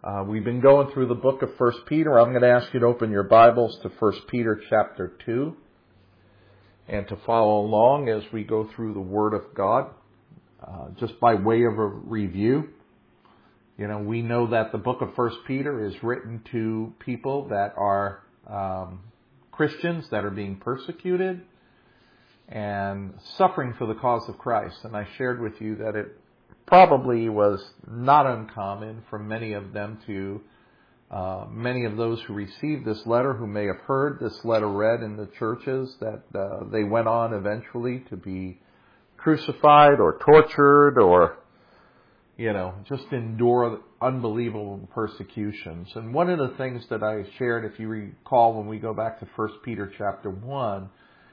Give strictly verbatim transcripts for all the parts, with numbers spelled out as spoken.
Uh, we've been going through the book of First Peter. I'm going to ask you to open your Bibles to First Peter chapter two and to follow along as we go through the Word of God. Uh, just by way of a review, you know, we know that the book of First Peter is written to people that are um, Christians that are being persecuted and suffering for the cause of Christ. And I shared with you that it probably was not uncommon for many of them to, uh, many of those who received this letter, who may have heard this letter read in the churches, that uh, they went on eventually to be crucified or tortured or, you know, just endure unbelievable persecutions. And one of the things that I shared, if you recall, when we go back to First Peter chapter one,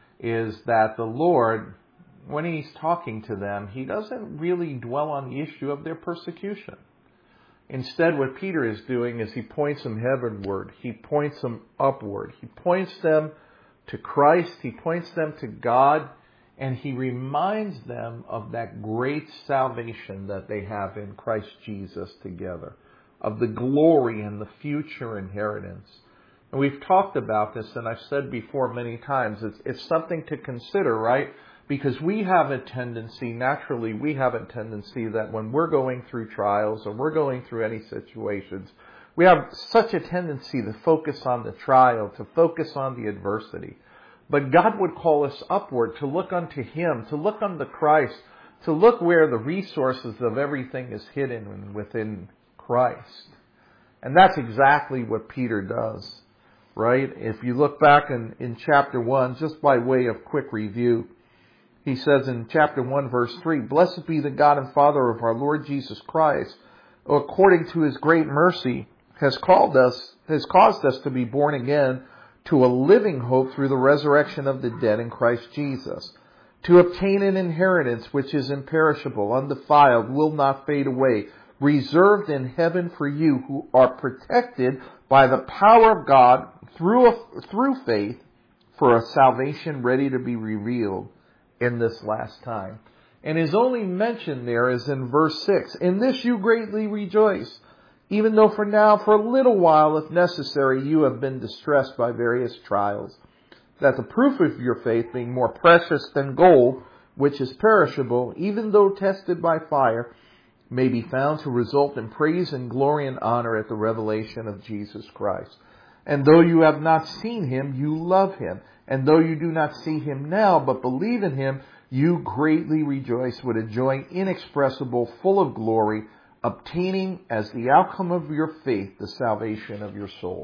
is that the Lord, when He's talking to them, He doesn't really dwell on the issue of their persecution. Instead, what Peter is doing is he points them heavenward. He points them upward. He points them to Christ. He points them to God. And he reminds them of that great salvation that they have in Christ Jesus together, of the glory and the future inheritance. And we've talked about this, and I've said before many times, it's, it's something to consider, right? Because we have a tendency, naturally, we have a tendency that when we're going through trials or we're going through any situations, we have such a tendency to focus on the trial, to focus on the adversity. But God would call us upward, to look unto Him, to look unto Christ, to look where the resources of everything is hidden within Christ. And that's exactly what Peter does, right? If you look back in, in chapter one, just by way of quick review, he says in chapter one, verse three, "Blessed be the God and Father of our Lord Jesus Christ, who according to His great mercy has called us, has caused us to be born again to a living hope through the resurrection of the dead in Christ Jesus, to obtain an inheritance which is imperishable, undefiled, will not fade away, reserved in heaven for you who are protected by the power of God through a, through faith for a salvation ready to be revealed in this last time." And his only mention there is in verse six. "In this you greatly rejoice, even though for now, for a little while, if necessary, you have been distressed by various trials, that the proof of your faith, being more precious than gold, which is perishable, even though tested by fire, may be found to result in praise and glory and honor at the revelation of Jesus Christ. And though you have not seen Him, you love Him. And though you do not see Him now, but believe in Him, you greatly rejoice with a joy inexpressible, full of glory, obtaining as the outcome of your faith the salvation of your souls."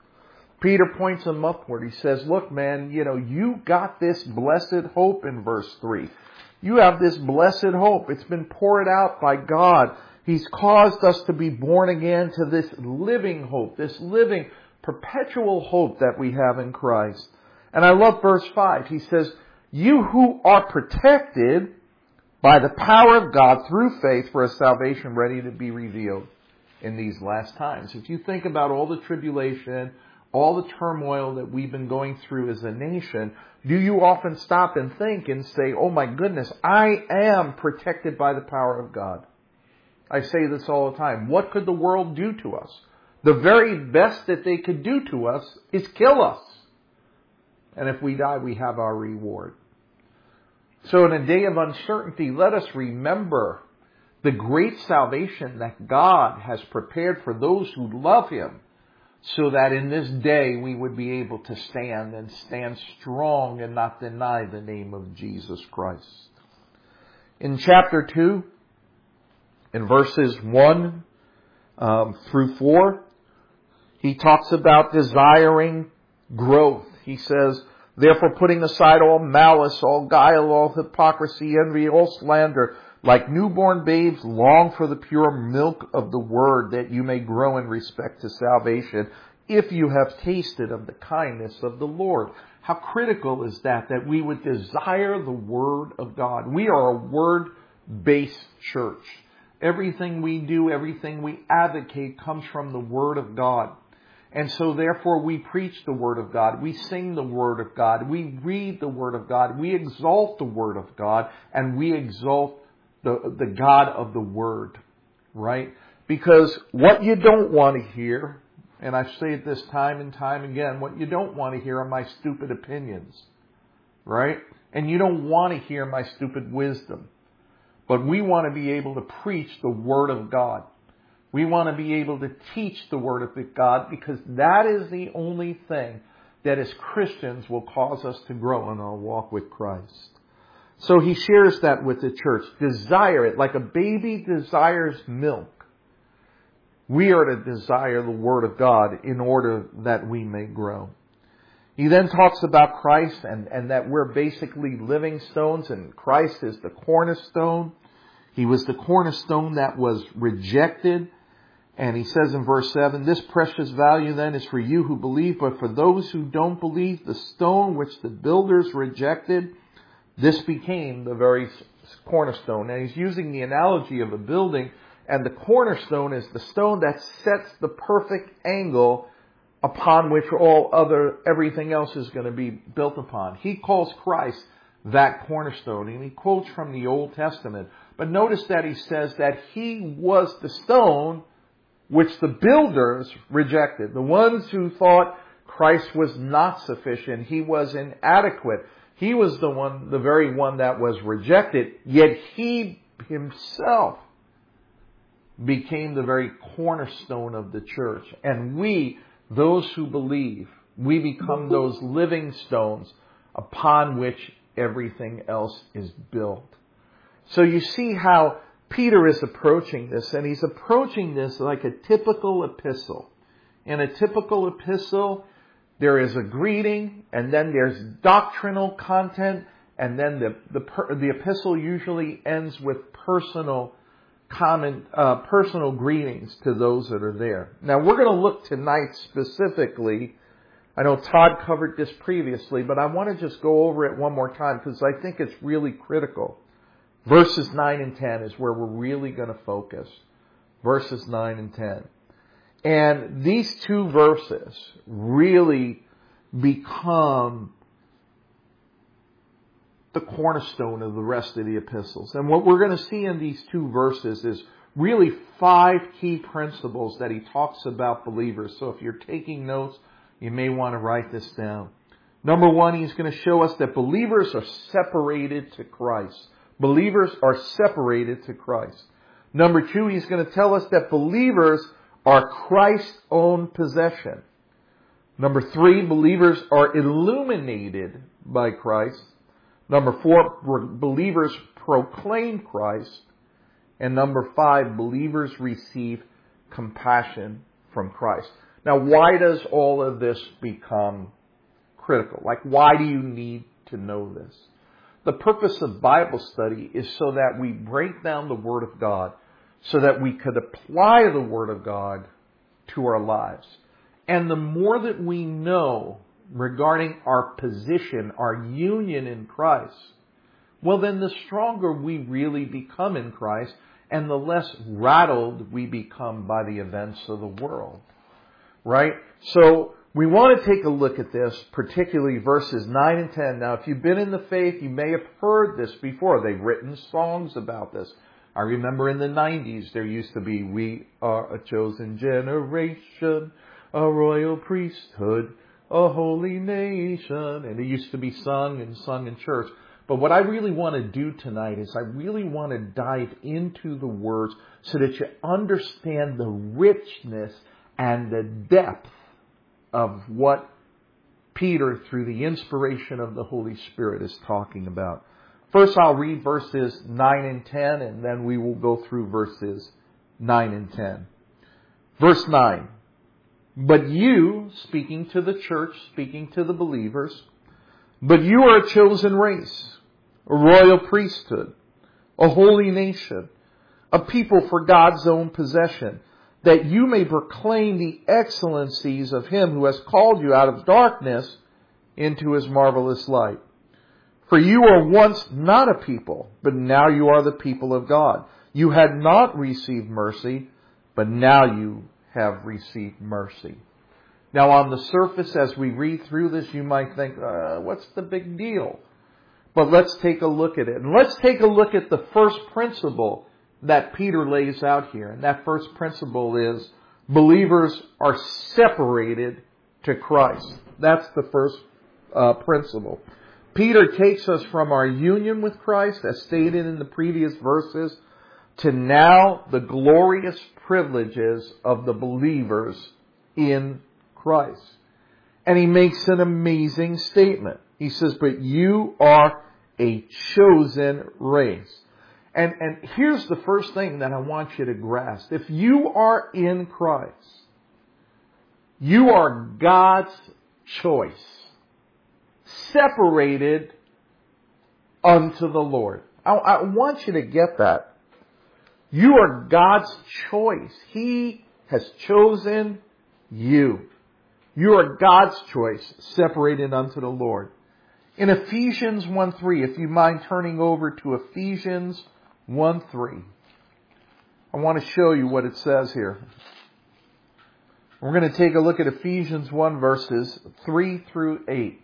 Peter points them upward. He says, look, man, you know, you got this blessed hope in verse three. You have this blessed hope. It's been poured out by God. He's caused us to be born again to this living hope, this living, perpetual hope that we have in Christ. And I love verse five. He says, "You who are protected by the power of God through faith for a salvation ready to be revealed in these last times." If you think about all the tribulation, all the turmoil that we've been going through as a nation, do you often stop and think and say, oh my goodness, I am protected by the power of God? I say this all the time. What could the world do to us? The very best that they could do to us is kill us. And if we die, we have our reward. So in a day of uncertainty, let us remember the great salvation that God has prepared for those who love Him, so that in this day we would be able to stand and stand strong and not deny the name of Jesus Christ. In chapter two, in verses one um, through four, he talks about desiring growth. He says, "Therefore, putting aside all malice, all guile, all hypocrisy, envy, all slander, like newborn babes, long for the pure milk of the word, that you may grow in respect to salvation, if you have tasted of the kindness of the Lord." How critical is that, that we would desire the Word of God? We are a Word-based church. Everything we do, everything we advocate comes from the Word of God. And so therefore we preach the Word of God. We sing the Word of God. We read the Word of God. We exalt the Word of God. And we exalt the, the God of the Word. Right? Because what you don't want to hear, and I've said this time and time again, what you don't want to hear are my stupid opinions. Right? And you don't want to hear my stupid wisdom. But we want to be able to preach the Word of God. We want to be able to teach the Word of God, because that is the only thing that as Christians will cause us to grow in our walk with Christ. So he shares that with the church. Desire it like a baby desires milk. We are to desire the Word of God in order that we may grow. He then talks about Christ and, and that we're basically living stones, and Christ is the cornerstone. He was the cornerstone that was rejected. And he says in verse seven, this precious value then is for you who believe, but for those who don't believe, the stone which the builders rejected, this became the very cornerstone. And he's using the analogy of a building, and the cornerstone is the stone that sets the perfect angle upon which all other, everything else is going to be built upon. He calls Christ that cornerstone, and he quotes from the Old Testament. But notice that he says that he was the stone which the builders rejected. The ones who thought Christ was not sufficient, he was inadequate. He was the one, the very one that was rejected, yet he himself became the very cornerstone of the church. And we, those who believe, we become those living stones upon which everything else is built. So you see how Peter is approaching this, and he's approaching this like a typical epistle. In a typical epistle, there is a greeting, and then there's doctrinal content, and then the the, the epistle usually ends with personal comment, uh, personal greetings to those that are there. Now we're going to look tonight specifically. I know Todd covered this previously, but I want to just go over it one more time because I think it's really critical. Verses nine and ten is where we're really going to focus. Verses nine and ten. And these two verses really become the cornerstone of the rest of the epistles. And what we're going to see in these two verses is really five key principles that he talks about believers. So if you're taking notes, you may want to write this down. Number one, he's going to show us that believers are separated to Christ. Believers are separated to Christ. Number two, he's going to tell us that believers are Christ's own possession. Number three, believers are illuminated by Christ. Number four, believers proclaim Christ. And number five, believers receive compassion from Christ. Now, why does all of this become critical? Like, why do you need to know this? The purpose of Bible study is so that we break down the Word of God, so that we could apply the Word of God to our lives. And the more that we know regarding our position, our union in Christ, well then the stronger we really become in Christ, and the less rattled we become by the events of the world. Right? So we want to take a look at this, particularly verses nine and ten. Now, if you've been in the faith, you may have heard this before. They've written songs about this. I remember in the nineties, there used to be, we are a chosen generation, a royal priesthood, a holy nation. And it used to be sung and sung in church. But what I really want to do tonight is I really want to dive into the words so that you understand the richness and the depth of what Peter, through the inspiration of the Holy Spirit, is talking about. First, I'll read verses nine and ten, and then we will go through verses nine and ten. Verse nine. But you, speaking to the church, speaking to the believers, but you are a chosen race, a royal priesthood, a holy nation, a people for God's own possession, that you may proclaim the excellencies of Him who has called you out of darkness into His marvelous light. For you were once not a people, but now you are the people of God. You had not received mercy, but now you have received mercy. Now on the surface, as we read through this, you might think, uh, what's the big deal? But let's take a look at it. And let's take a look at the first principle that Peter lays out here. And that first principle is believers are separated to Christ. That's the first uh, principle. Peter takes us from our union with Christ, as stated in the previous verses, to now the glorious privileges of the believers in Christ. And he makes an amazing statement. He says, but you are a chosen race. And, and here's the first thing that I want you to grasp. If you are in Christ, you are God's choice, separated unto the Lord. I, I want you to get that. You are God's choice. He has chosen you. You are God's choice, separated unto the Lord. In Ephesians one three, if you mind turning over to Ephesians one three, I want to show you what it says here. We're going to take a look at Ephesians one verses three through eight.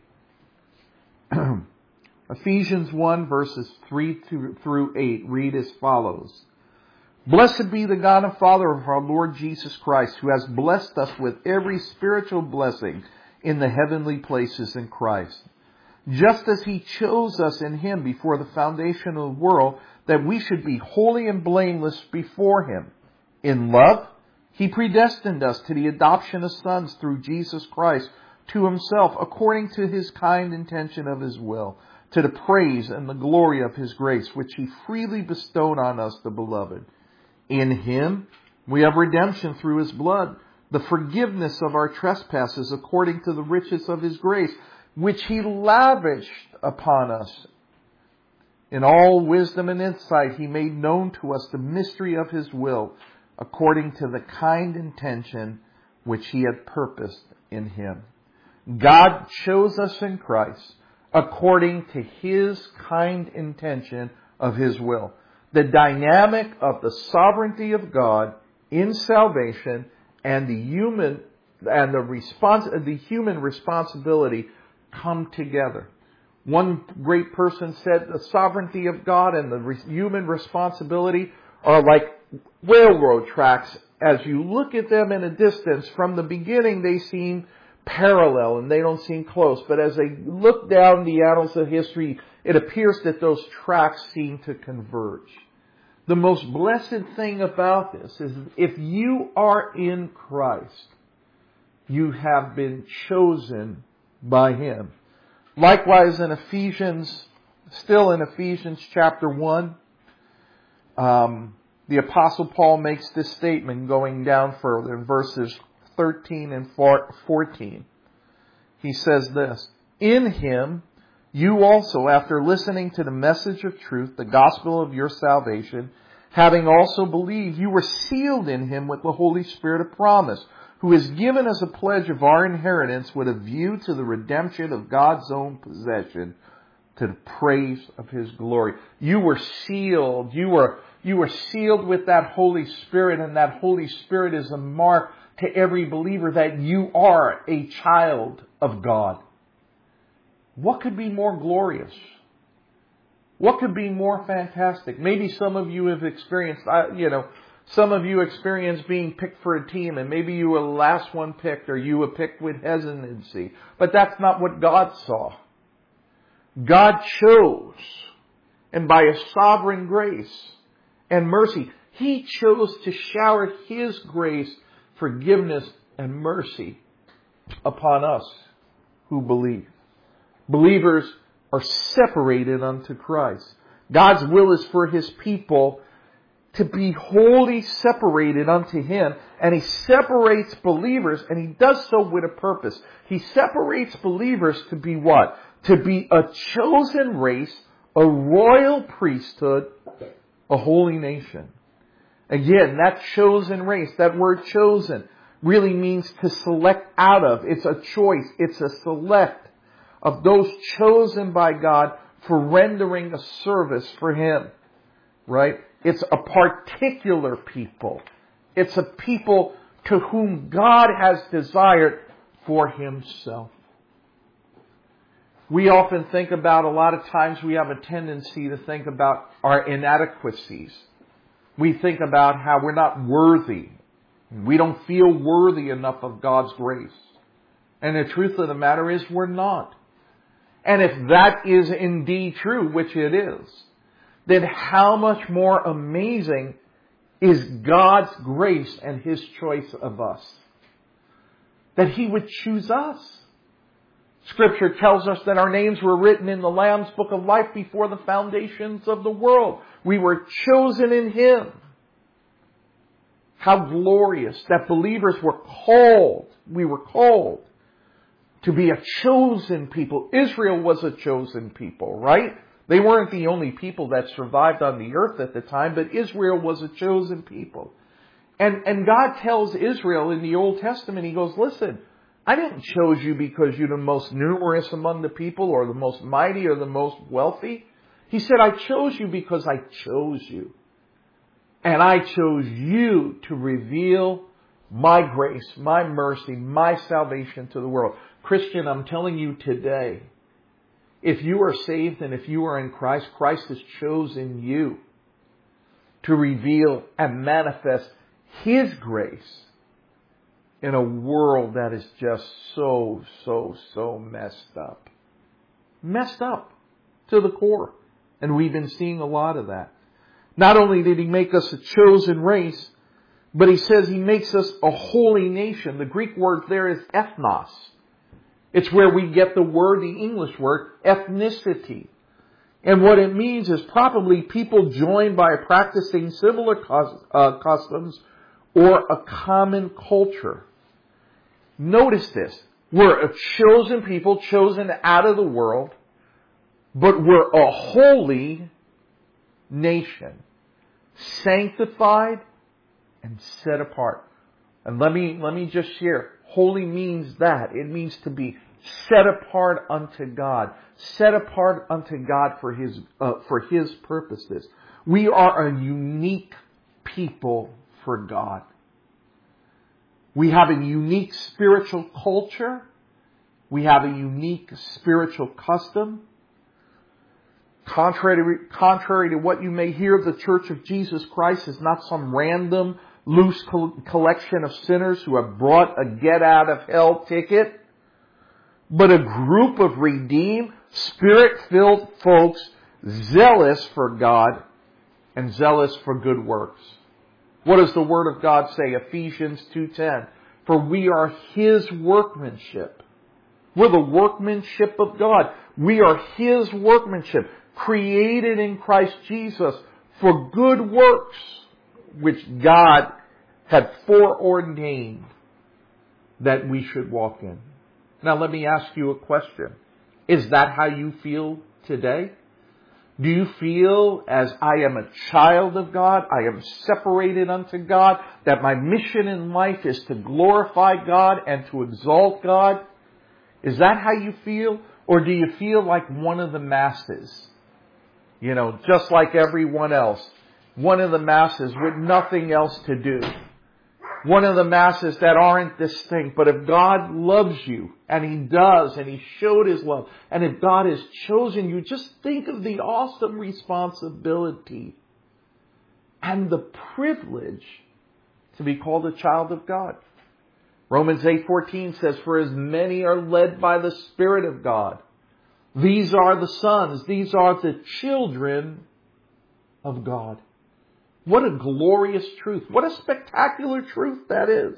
Ephesians one verses three through eight read as follows. Blessed be the God and Father of our Lord Jesus Christ, who has blessed us with every spiritual blessing in the heavenly places in Christ, just as He chose us in Him before the foundation of the world, that we should be holy and blameless before Him. In love, He predestined us to the adoption of sons through Jesus Christ to Himself, according to His kind intention of His will, to the praise and the glory of His grace, which He freely bestowed on us, the beloved. In Him we have redemption through His blood, the forgiveness of our trespasses according to the riches of His grace, which He lavished upon us. In all wisdom and insight He made known to us the mystery of His will, according to the kind intention which He had purposed in Him. God chose us in Christ according to His kind intention of His will. The dynamic of the sovereignty of God in salvation and the human and the response, the human responsibility come together. One great person said the sovereignty of God and the re- human responsibility are like railroad tracks. As you look at them in a distance, from the beginning they seem parallel and they don't seem close. But as they look down the annals of history, it appears that those tracks seem to converge. The most blessed thing about this is if you are in Christ, you have been chosen by Him. Likewise in Ephesians, still in Ephesians chapter one, um, the Apostle Paul makes this statement going down further in verses thirteen and fourteen. He says this, in Him, you also, after listening to the message of truth, the gospel of your salvation, having also believed, you were sealed in Him with the Holy Spirit of promise, who is given as a pledge of our inheritance with a view to the redemption of God's own possession, to the praise of His glory. You were sealed. You were, you were sealed with that Holy Spirit, and that Holy Spirit is a mark to every believer that you are a child of God. What could be more glorious? What could be more fantastic? Maybe some of you have experienced, you know, some of you experienced being picked for a team, and maybe you were the last one picked, or you were picked with hesitancy. But that's not what God saw. God chose, and by His sovereign grace and mercy, He chose to shower His grace, forgiveness, and mercy upon us who believe. Believers are separated unto Christ. God's will is for His people to be wholly separated unto Him. And He separates believers, and He does so with a purpose. He separates believers to be what? To be a chosen race, a royal priesthood, a holy nation. Again, that chosen race, that word chosen, really means to select out of. It's a choice. It's a select of those chosen by God for rendering a service for Him. Right? It's a particular people. It's a people to whom God has desired for Himself. We often think about, a lot of times we have a tendency to think about our inadequacies. We think about how we're not worthy. We don't feel worthy enough of God's grace. And the truth of the matter is we're not. And if that is indeed true, which it is, then how much more amazing is God's grace and His choice of us? That He would choose us. Scripture tells us that our names were written in the Lamb's Book of Life before the foundations of the world. We were chosen in Him. How glorious that believers were called. We were called to be a chosen people. Israel was a chosen people, right? They weren't the only people that survived on the earth at the time, but Israel was a chosen people. And, and God tells Israel in the Old Testament, He goes, listen, I didn't choose you because you're the most numerous among the people or the most mighty or the most wealthy. He said, I chose you because I chose you. And I chose you to reveal my grace, my mercy, my salvation to the world. Christian, I'm telling you today, if you are saved and if you are in Christ, Christ has chosen you to reveal and manifest His grace in a world that is just so, so, so messed up. Messed up to the core. And we've been seeing a lot of that. Not only did He make us a chosen race, but He says He makes us a holy nation. The Greek word there is ethnos. It's where we get the word, the English word, ethnicity. And what it means is probably people joined by practicing similar customs or a common culture. Notice this. We're a chosen people, chosen out of the world, but we're a holy nation, sanctified and set apart. And let me, let me just share. Holy means that. It means to be set apart unto God. Set apart unto God for His, uh, for His purposes. We are a unique people for God. We have a unique spiritual culture. We have a unique spiritual custom. Contrary, contrary to what you may hear, the Church of Jesus Christ is not some random, loose collection of sinners who have brought a get-out-of-hell ticket, but a group of redeemed, Spirit-filled folks zealous for God and zealous for good works. What does the Word of God say? Ephesians two ten. For we are His workmanship. We're the workmanship of God. We are His workmanship, created in Christ Jesus for good works, which God had foreordained that we should walk in. Now let me ask you a question. Is that how you feel today? Do you feel as I am a child of God, I am separated unto God, that my mission in life is to glorify God and to exalt God? Is that how you feel? Or do you feel like one of the masses? You know, just like everyone else. One of the masses with nothing else to do. One of the masses that aren't distinct. But if God loves you, and He does, and He showed His love, and if God has chosen you, just think of the awesome responsibility and the privilege to be called a child of God. Romans eight fourteen says, for as many are led by the Spirit of God, these are the sons, these are the children of God. What a glorious truth. What a spectacular truth that is.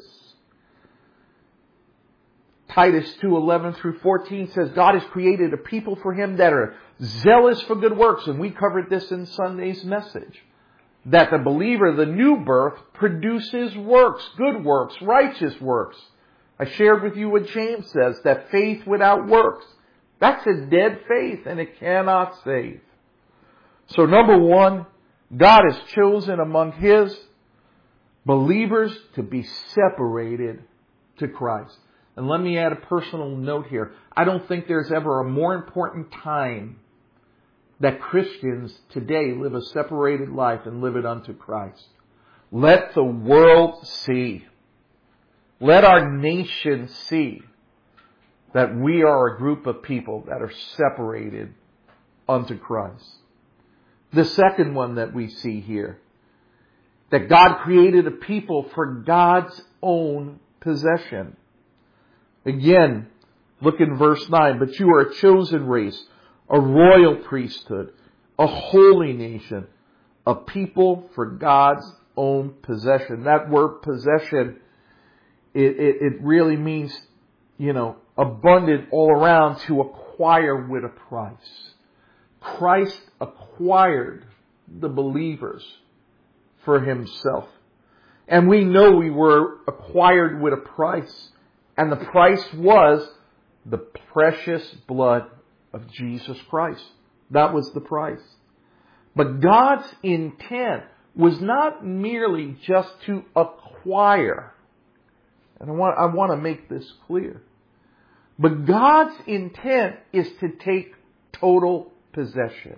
Titus two eleven through fourteen says, God has created a people for Him that are zealous for good works. And we covered this in Sunday's message. That the believer, the new birth, produces works, good works, righteous works. I shared with you what James says, that faith without works, that's a dead faith and it cannot save. So number one, God has chosen among His believers to be separated to Christ. And let me add a personal note here. I don't think there's ever a more important time that Christians today live a separated life and live it unto Christ. Let the world see. Let our nation see that we are a group of people that are separated unto Christ. The second one that we see here That God created a people for God's own possession. Again, look in verse nine. But you are a chosen race, a royal priesthood, a holy nation, a people for God's own possession. That word possession, it, it, it really means, you know, abundant all around, to acquire with a price. Christ acquired the believers for Himself. And we know we were acquired with a price. And the price was the precious blood of Jesus Christ. That was the price. But God's intent was not merely just to acquire. And I want, I want to make this clear. But God's intent is to take total possession.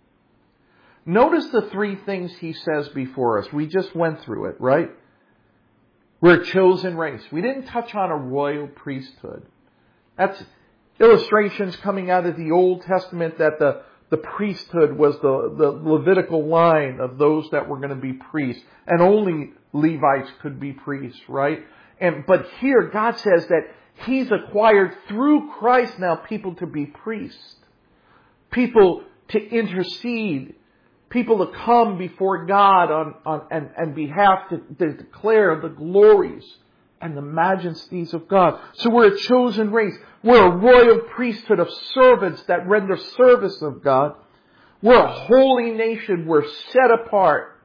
Notice the three things He says before us. We just went through it, right? We're a chosen race. We didn't touch on a royal priesthood. That's illustrations coming out of the Old Testament that the, the priesthood was the, the Levitical line of those that were going to be priests. And only Levites could be priests, right? And but here God says that He's acquired through Christ now people to be priests. People to intercede. People to come before God on, on and, and behalf to, to declare the glories and the majesties of God. So we're a chosen race. We're a royal priesthood of servants that render service of God. We're a holy nation. We're set apart,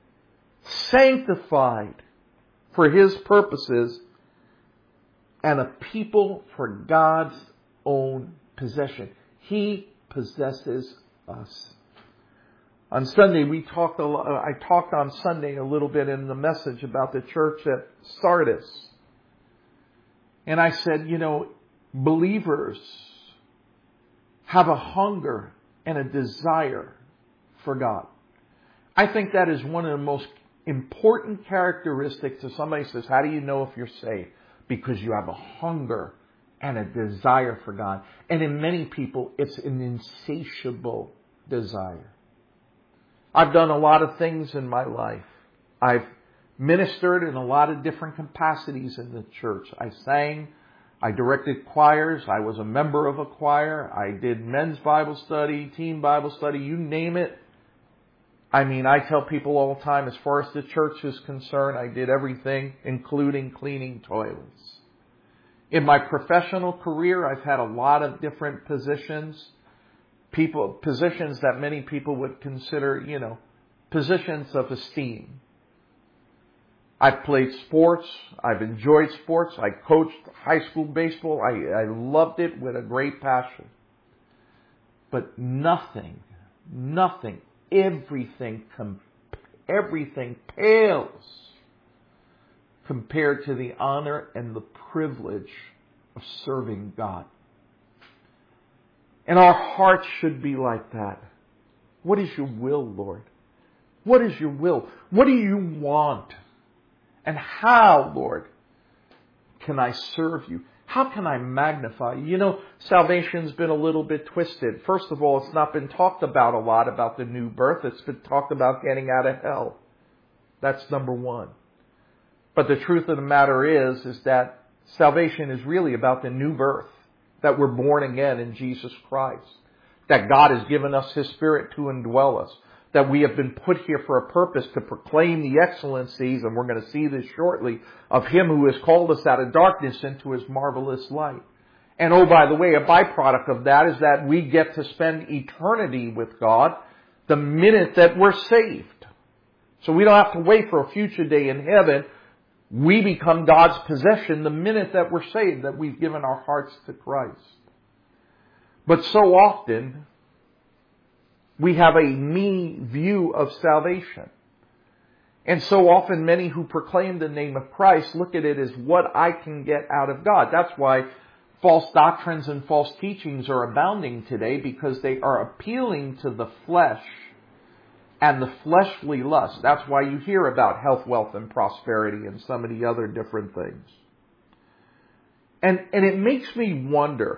sanctified for His purposes, and a people for God's own possession. He possesses us. On Sunday, we talked. A lot, I talked on Sunday a little bit in the message about the church at Sardis. And I said, you know, believers have a hunger and a desire for God. I think that is one of the most important characteristics of somebody who says, how do you know if you're saved? Because you have a hunger and a desire for God. And in many people, it's an insatiable desire. I've done a lot of things in my life. I've ministered in a lot of different capacities in the church. I sang. I directed choirs. I was a member of a choir. I did men's Bible study, teen Bible study, you name it. I mean, I tell people all the time, as far as the church is concerned, I did everything, including cleaning toilets. In my professional career, I've had a lot of different positions. People, positions that many people would consider, you know, positions of esteem. I've played sports. I've enjoyed sports. I coached high school baseball. I, I loved it with a great passion. But nothing, nothing, everything, everything pales compared to the honor and the privilege of serving God. And our hearts should be like that. What is your will, Lord? What is your will? What do you want? And how, Lord, can I serve you? How can I magnify you? You know, salvation's been a little bit twisted. First of all, it's not been talked about a lot about the new birth. It's been talked about getting out of hell. That's number one. But the truth of the matter is, is that salvation is really about the new birth. That we're born again in Jesus Christ. That God has given us His Spirit to indwell us. That we have been put here for a purpose to proclaim the excellencies, and we're going to see this shortly, of Him who has called us out of darkness into His marvelous light. And oh, by the way, a byproduct of that is that we get to spend eternity with God the minute that we're saved. So we don't have to wait for a future day in heaven. We become God's possession the minute that we're saved, that we've given our hearts to Christ. But so often, we have a me view of salvation. And so often, many who proclaim the name of Christ look at it as what I can get out of God. That's why false doctrines and false teachings are abounding today, because they are appealing to the flesh and the fleshly lust. That's why you hear about health, wealth, and prosperity and some of the other different things. And, and it makes me wonder,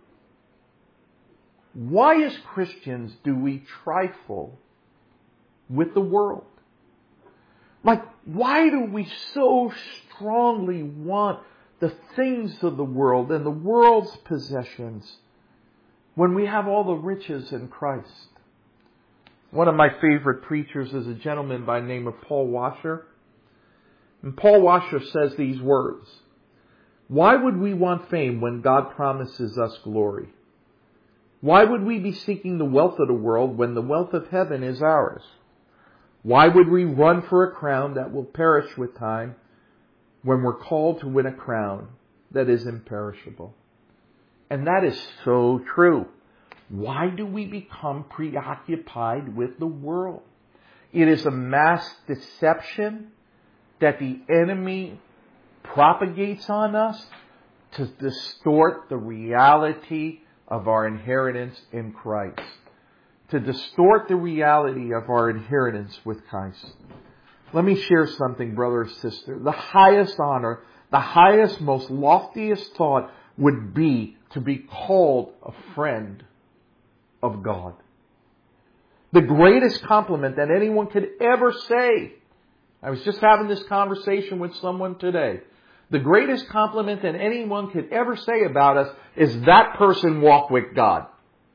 why as Christians do we trifle with the world? Like, why do we so strongly want the things of the world and the world's possessions when we have all the riches in Christ? One of my favorite preachers is a gentleman by the name of Paul Washer. And Paul Washer says these words: why would we want fame when God promises us glory? Why would we be seeking the wealth of the world when the wealth of heaven is ours? Why would we run for a crown that will perish with time when we're called to win a crown that is imperishable? And that is so true. Why do we become preoccupied with the world? It is a mass deception that the enemy propagates on us to distort the reality of our inheritance in Christ. To distort the reality of our inheritance with Christ. Let me share something, brother or sister. The highest honor, the highest, most loftiest thought would be to be called a friend of God. The greatest compliment that anyone could ever say. I was just having this conversation with someone today. The greatest compliment that anyone could ever say about us is that person walked with God.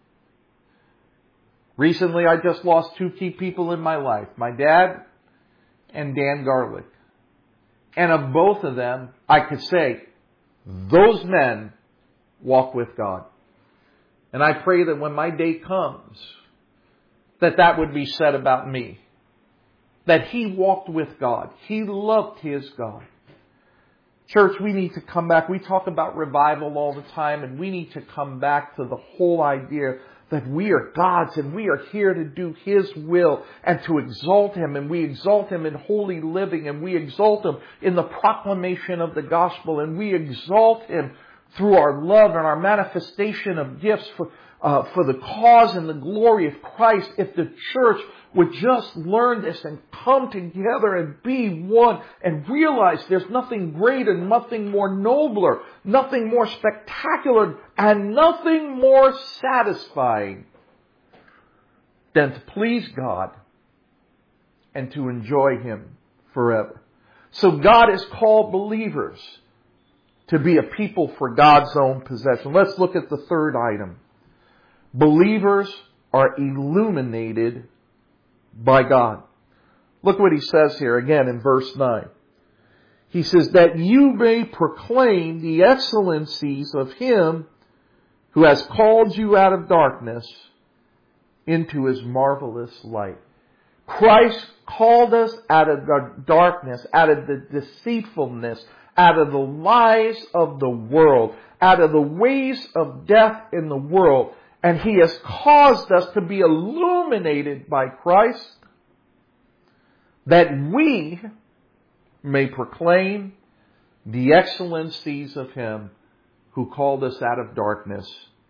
Recently, I just lost two key people in my life, my dad and Dan Garlick. And of both of them, I could say, those men walk with God. And I pray that when my day comes, that that would be said about me. That he walked with God. He loved his God. Church, we need to come back. We talk about revival all the time, and we need to come back to the whole idea that we are God's and we are here to do His will and to exalt Him. And we exalt Him in holy living, and we exalt Him in the proclamation of the gospel, and we exalt Him through our love and our manifestation of gifts for, uh, for the cause and the glory of Christ. If the church would just learn this and come together and be one and realize there's nothing greater, nothing more nobler, nothing more spectacular, and nothing more satisfying than to please God and to enjoy Him forever. So God has called believers to be a people for God's own possession. Let's look at the third item. Believers are illuminated by God. Look what he says here again in verse nine. He says, that you may proclaim the excellencies of Him who has called you out of darkness into His marvelous light. Christ called us out of the darkness, out of the deceitfulness, out of the lies of the world, out of the ways of death in the world. And He has caused us to be illuminated by Christ, that we may proclaim the excellencies of Him who called us out of darkness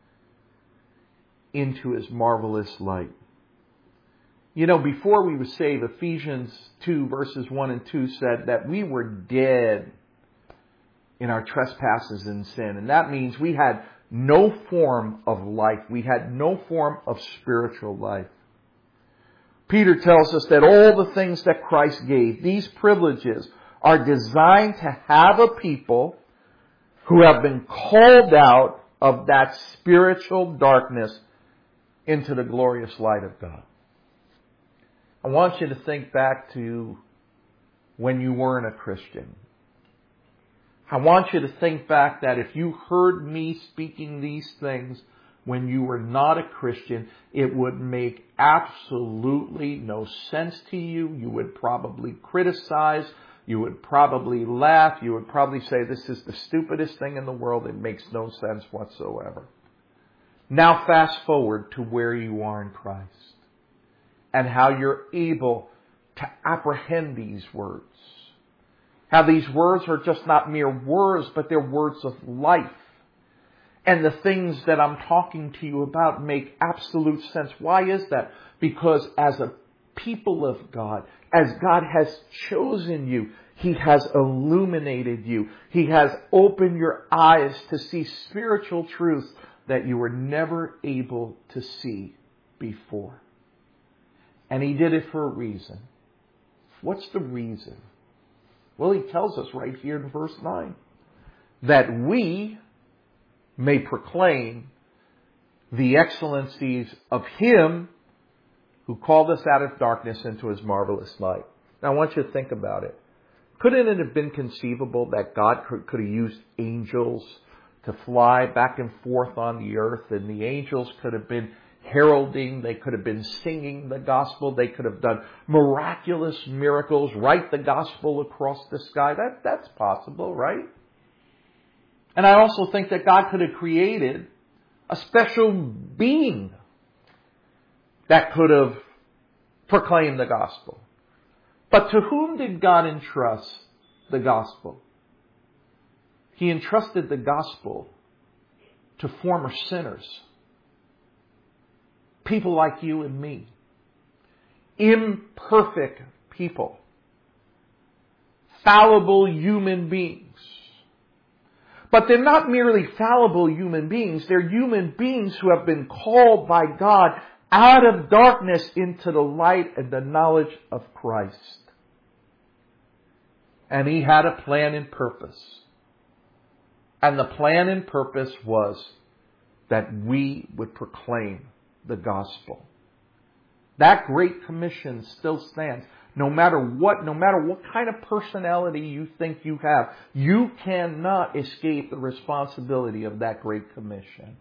into His marvelous light. You know, before we were saved, Ephesians two verses one and two said that we were dead in our trespasses and sin. And that means we had no form of life. We had no form of spiritual life. Peter tells us that all the things that Christ gave, these privileges, are designed to have a people who have been called out of that spiritual darkness into the glorious light of God. I want you to think back to when you weren't a Christian. I want you to think back that if you heard me speaking these things when you were not a Christian, it would make absolutely no sense to you. You would probably criticize. You would probably laugh. You would probably say, this is the stupidest thing in the world. It makes no sense whatsoever. Now fast forward to where you are in Christ and how you're able to apprehend these words. How these words are just not mere words, but they're words of life. And the things that I'm talking to you about make absolute sense. Why is that? Because as a people of God, as God has chosen you, He has illuminated you. He has opened your eyes to see spiritual truths that you were never able to see before. And He did it for a reason. What's the reason? Well, he tells us right here in verse nine. That we may proclaim the excellencies of Him who called us out of darkness into His marvelous light. Now I want you to think about it. Couldn't it have been conceivable that God could, could have used angels to fly back and forth on the earth, and the angels could have been heralding, they could have been singing the gospel, they could have done miraculous miracles, write the gospel across the sky? That, that's possible, right? And I also think that God could have created a special being that could have proclaimed the gospel. But to whom did God entrust the gospel? He entrusted the gospel to former sinners. People like you and me. Imperfect people. Fallible human beings. But they're not merely fallible human beings. They're human beings who have been called by God out of darkness into the light and the knowledge of Christ. And He had a plan and purpose. And the plan and purpose was that we would proclaim the gospel. That Great Commission still stands. No matter what, no matter what kind of personality you think you have, you cannot escape the responsibility of that Great Commission.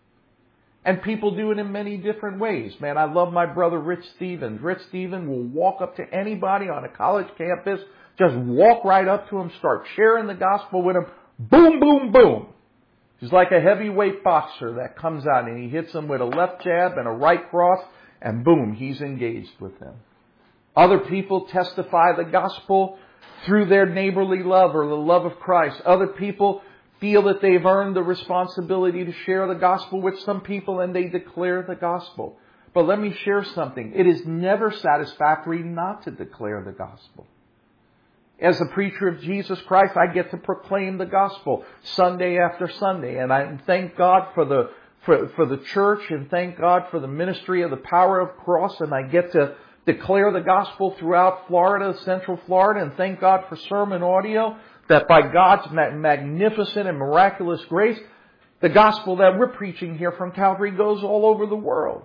And people do it in many different ways. Man, I love my brother Rich Stevens. Rich Stevens will walk up to anybody on a college campus, just walk right up to him, start sharing the gospel with him. Boom, boom, boom. He's like a heavyweight boxer that comes out and he hits him with a left jab and a right cross, and boom, he's engaged with him. Other people testify the gospel through their neighborly love or the love of Christ. Other people feel that they've earned the responsibility to share the gospel with some people, and they declare the gospel. But let me share something. It is never satisfactory not to declare the gospel. As a preacher of Jesus Christ, I get to proclaim the gospel Sunday after Sunday. And I thank God for the for, for the church, and thank God for the ministry of the Power of Cross. And I get to declare the gospel throughout Florida, Central Florida. And thank God for sermon audio, that by God's magnificent and miraculous grace, the gospel that we're preaching here from Calvary goes all over the world.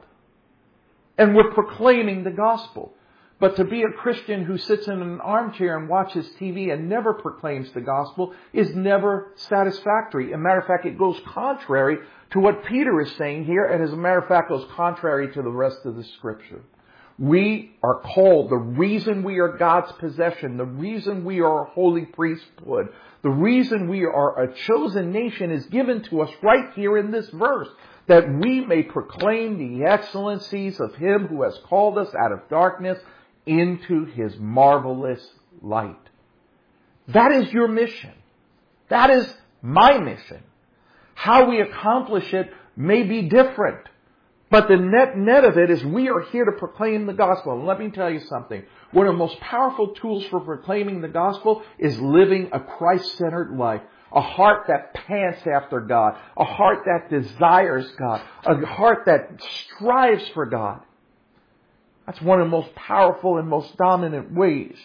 And we're proclaiming the gospel. But to be a Christian who sits in an armchair and watches T V and never proclaims the gospel is never satisfactory. As a matter of fact, it goes contrary to what Peter is saying here, and as a matter of fact, goes contrary to the rest of the Scripture. We are called, the reason we are God's possession, the reason we are a holy priesthood, the reason we are a chosen nation is given to us right here in this verse, that we may proclaim the excellencies of Him who has called us out of darkness into His marvelous light. That is your mission. That is my mission. How we accomplish it may be different. But the net net of it is we are here to proclaim the gospel. And let me tell you something. One of the most powerful tools for proclaiming the gospel is living a Christ-centered life. A heart that pants after God. A heart that desires God. A heart that strives for God. That's one of the most powerful and most dominant ways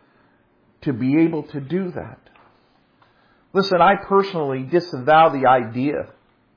to be able to do that. Listen, I personally disavow the idea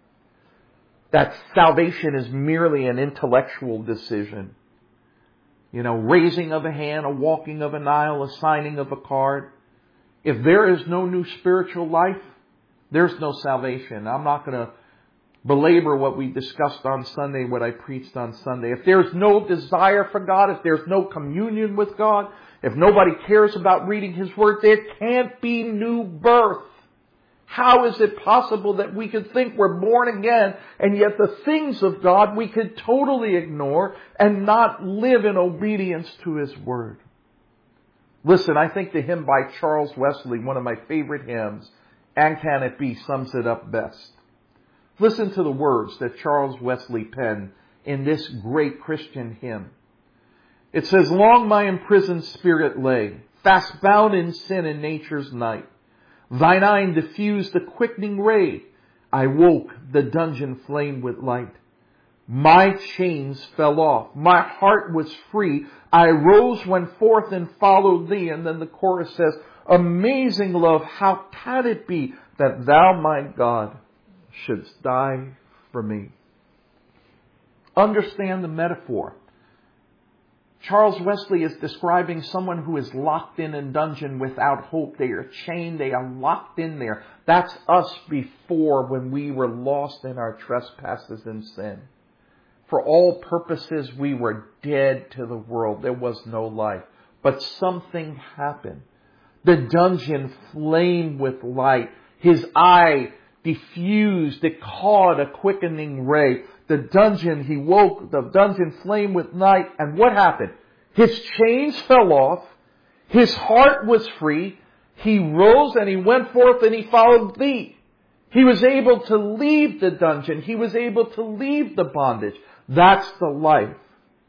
that salvation is merely an intellectual decision. You know, raising of a hand, a walking of an aisle, a signing of a card. If there is no new spiritual life, there's no salvation. I'm not going to belabor what we discussed on Sunday, what I preached on Sunday. If there's no desire for God, if there's no communion with God, if nobody cares about reading His Word, there can't be new birth. How is it possible that we could think we're born again, and yet the things of God we could totally ignore and not live in obedience to His Word? Listen, I think the hymn by Charles Wesley, one of my favorite hymns, "And Can It Be," sums it up best. Listen to the words that Charles Wesley penned in this great Christian hymn. It says, "Long my imprisoned spirit lay, fast bound in sin and nature's night. Thine eye diffused the quickening ray. I woke, the dungeon flamed with light. My chains fell off. My heart was free. I rose, went forth, and followed thee. And then the chorus says, amazing love, how can it be that thou, my God, shouldst die for me? Understand the metaphor. Charles Wesley is describing someone who is locked in a dungeon without hope. They are chained. They are locked in there. That's us before, when we were lost in our trespasses and sin. For all purposes, we were dead to the world. There was no life. But something happened. The dungeon flamed with light. His eye diffused. It caught a quickening ray. The dungeon, he woke, the dungeon flamed with light. And what happened? His chains fell off. His heart was free. He rose and he went forth and he followed thee. He was able to leave the dungeon. He was able to leave the bondage. That's the life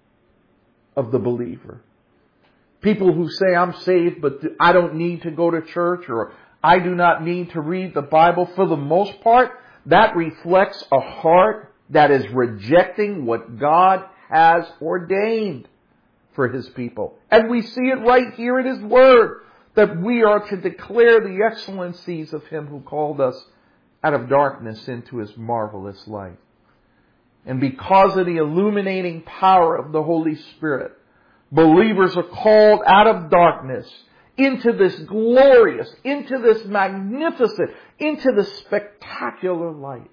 of the believer. People who say, I'm saved, but I don't need to go to church, or I do not need to read the Bible, for the most part, that reflects a heart that is rejecting what God has ordained for His people. And we see it right here in His Word, that we are to declare the excellencies of Him who called us out of darkness into His marvelous light. And because of the illuminating power of the Holy Spirit, believers are called out of darkness into this glorious, into this magnificent, into this spectacular light.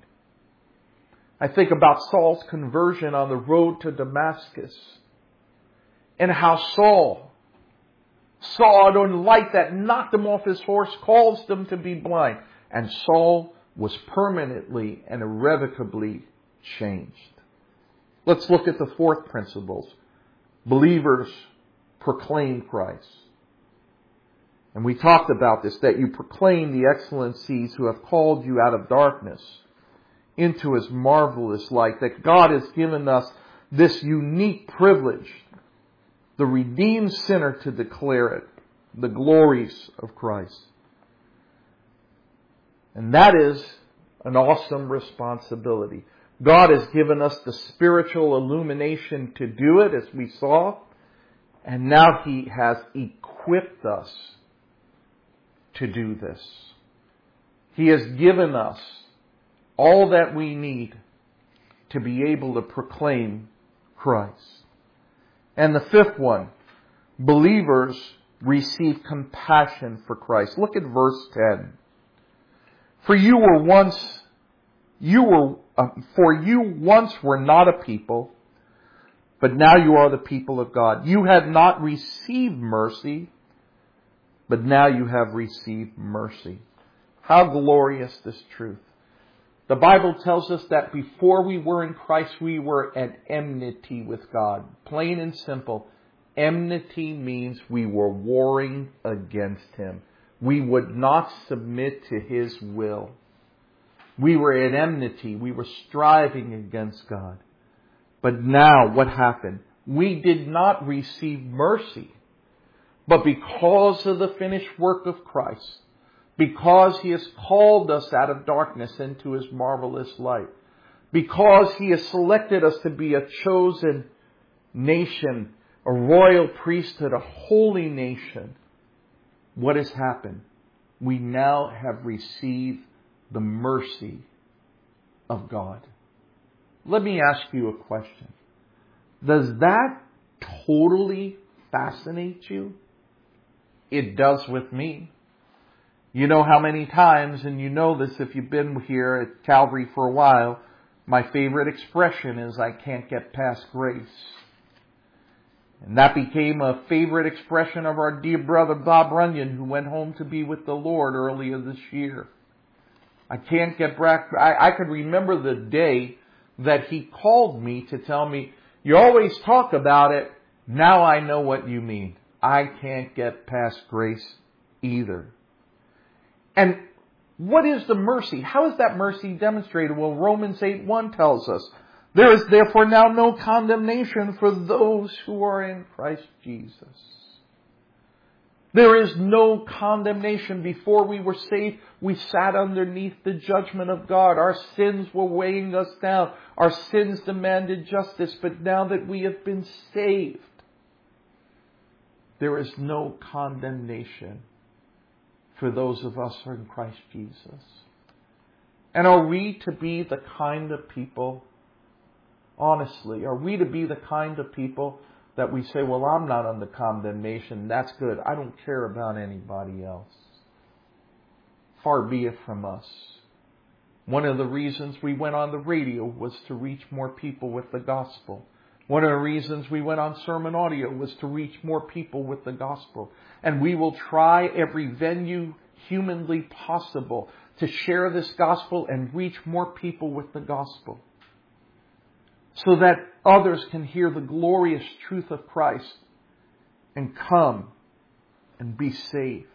I think about Saul's conversion on the road to Damascus, and how Saul saw a light that knocked him off his horse, caused him to be blind. And Saul was permanently and irrevocably changed. Let's look at the fourth principle. Believers proclaim Christ. And we talked about this, that you proclaim the excellencies who have called you out of darkness into His marvelous light. That God has given us this unique privilege, the redeemed sinner, to declare it, the glories of Christ. And that is an awesome responsibility. God has given us the spiritual illumination to do it, as we saw. And now He has equipped us to do this. He has given us all that we need to be able to proclaim Christ. And the fifth one, believers receive compassion for Christ. Look at verse ten. For you were once, you were, uh, for you once were not a people, but now you are the people of God. You had not received mercy, but now you have received mercy. How glorious this truth. The Bible tells us that before we were in Christ, we were at enmity with God. Plain and simple. Enmity means we were warring against Him. We would not submit to His will. We were at enmity. We were striving against God. But now what happened? We did not receive mercy. But because of the finished work of Christ, because He has called us out of darkness into His marvelous light, because He has selected us to be a chosen nation, a royal priesthood, a holy nation, what has happened? We now have received the mercy of God. Let me ask you a question. Does that totally fascinate you? It does with me. You know how many times, and you know this if you've been here at Calvary for a while, my favorite expression is, I can't get past grace. And that became a favorite expression of our dear brother Bob Runyon, who went home to be with the Lord earlier this year. I can't get back. I, I could remember the day that he called me to tell me, you always talk about it. Now I know what you mean. I can't get past grace either. And what is the mercy? How is that mercy demonstrated? Well, Romans eight one tells us, there is therefore now no condemnation for those who are in Christ Jesus. There is no condemnation. Before we were saved, we sat underneath the judgment of God. Our sins were weighing us down. Our sins demanded justice. But now that we have been saved, there is no condemnation for those of us who are in Christ Jesus. And are we to be the kind of people, honestly, are we to be the kind of people that we say, well, I'm not under condemnation. That's good. I don't care about anybody else. Far be it from us. One of the reasons we went on the radio was to reach more people with the gospel. One of the reasons we went on sermon audio was to reach more people with the gospel. And we will try every venue humanly possible to share this gospel and reach more people with the gospel, so that others can hear the glorious truth of Christ and come and be saved.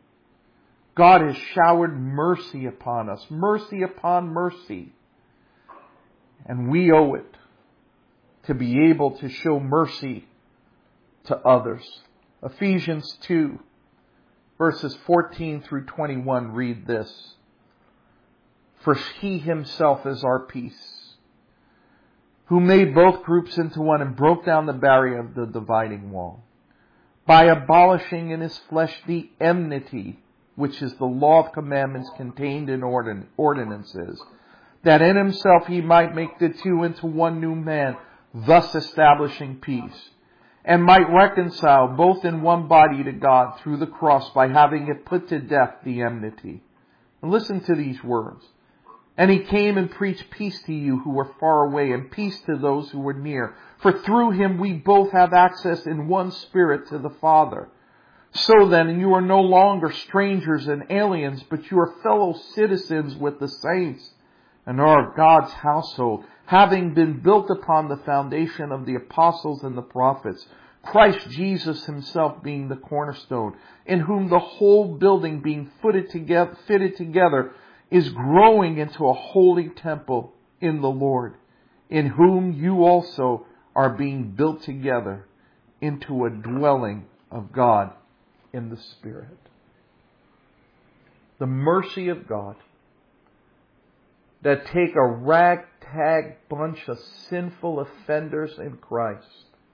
God has showered mercy upon us, mercy upon mercy. And we owe it to be able to show mercy to others. Ephesians two, verses fourteen through twenty-one read this. For He Himself is our peace, who made both groups into one and broke down the barrier of the dividing wall, by abolishing in His flesh the enmity, which is the law of commandments contained in ordin- ordinances, that in Himself He might make the two into one new man, thus establishing peace, and might reconcile both in one body to God through the cross by having it put to death the enmity. And listen to these words. And He came and preached peace to you who were far away, and peace to those who were near. For through Him we both have access in one Spirit to the Father. So then you are no longer strangers and aliens, but you are fellow citizens with the saints and are God's household, having been built upon the foundation of the apostles and the prophets, Christ Jesus Himself being the cornerstone, in whom the whole building being fitted together, fitted together is growing into a holy temple in the Lord, in whom you also are being built together into a dwelling of God in the Spirit. The mercy of God that take a ragtag bunch of sinful offenders in Christ,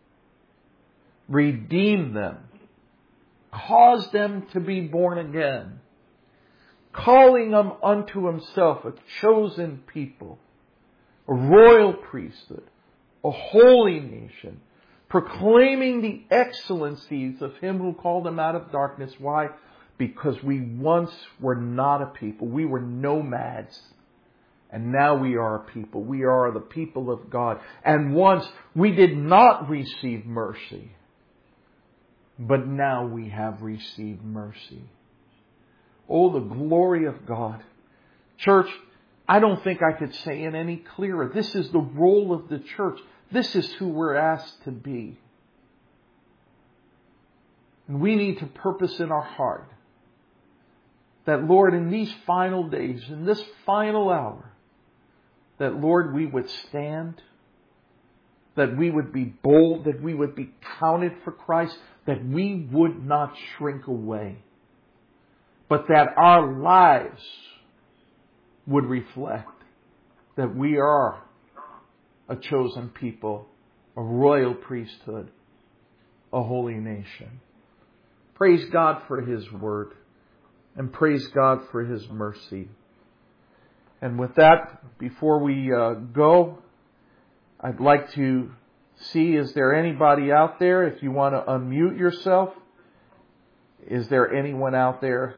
redeem them, cause them to be born again, calling them unto Himself a chosen people, a royal priesthood, a holy nation, proclaiming the excellencies of Him who called them out of darkness. Why? Because we once were not a people. We were nomads. And now we are a people. We are the people of God. And once we did not receive mercy, but now we have received mercy. Oh, the glory of God. Church, I don't think I could say it any clearer. This is the role of the church. This is who we're asked to be. And we need to purpose in our heart that, Lord, in these final days, in this final hour, that, Lord, we would stand, that we would be bold, that we would be counted for Christ, that we would not shrink away, but that our lives would reflect that we are a chosen people, a royal priesthood, a holy nation. Praise God for His word, and praise God for His mercy. And with that, before we uh, go, I'd like to see, is there anybody out there? If you want to unmute yourself, is there anyone out there